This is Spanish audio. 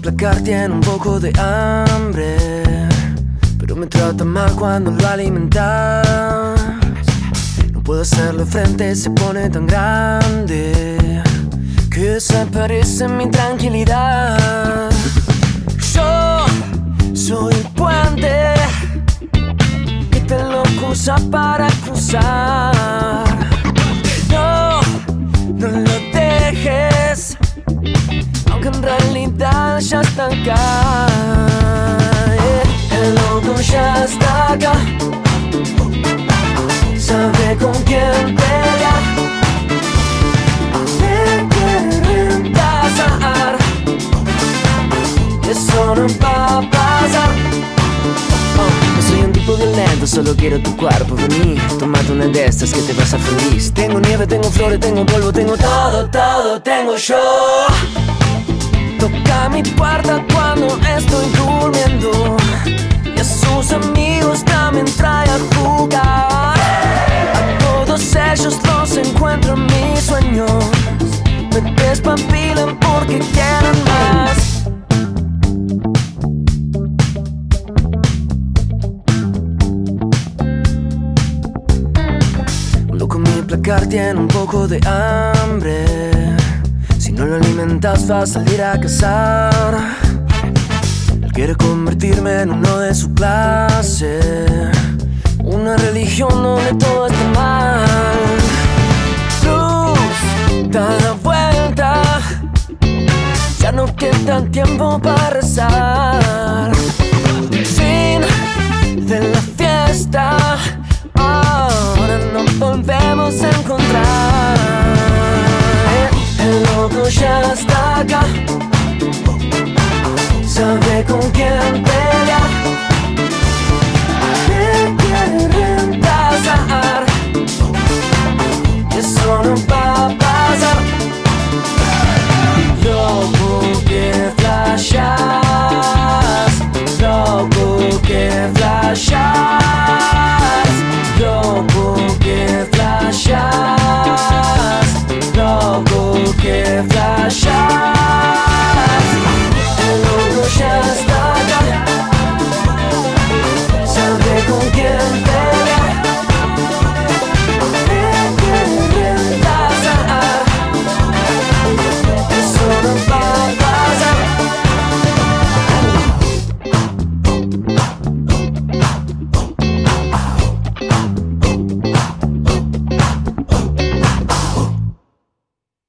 placar tiene un poco de hambre, pero me trata mal cuando lo alimentas. No puedo hacerle frente, se pone tan grande que desaparece mi tranquilidad. Yo soy el puente que te lo cruza para cruzar. No, no lo dejes, aunque en realidad ya está acá. El loco ya está acá, sabe con quién pelear, te quiere reemplazar. Eso no va a pasar. No soy un tipo violento, solo quiero tu cuerpo. Vení, tómate una de estas que te vas a feliz. Tengo nieve, tengo flores, tengo polvo, tengo todo, todo tengo yo. Toca mi puerta cuando estoy durmiendo, y a sus amigos también trae a jugar. A todos ellos los encuentro en mis sueños, me despabilan porque quieren más. Loco, mi placar tiene un poco de hambre. Si no lo alimentas va a salir a cazar. Él quiere convertirme en uno de su clase, una religión donde todo está mal. Cruz, da la vuelta, ya no queda tiempo para rezar.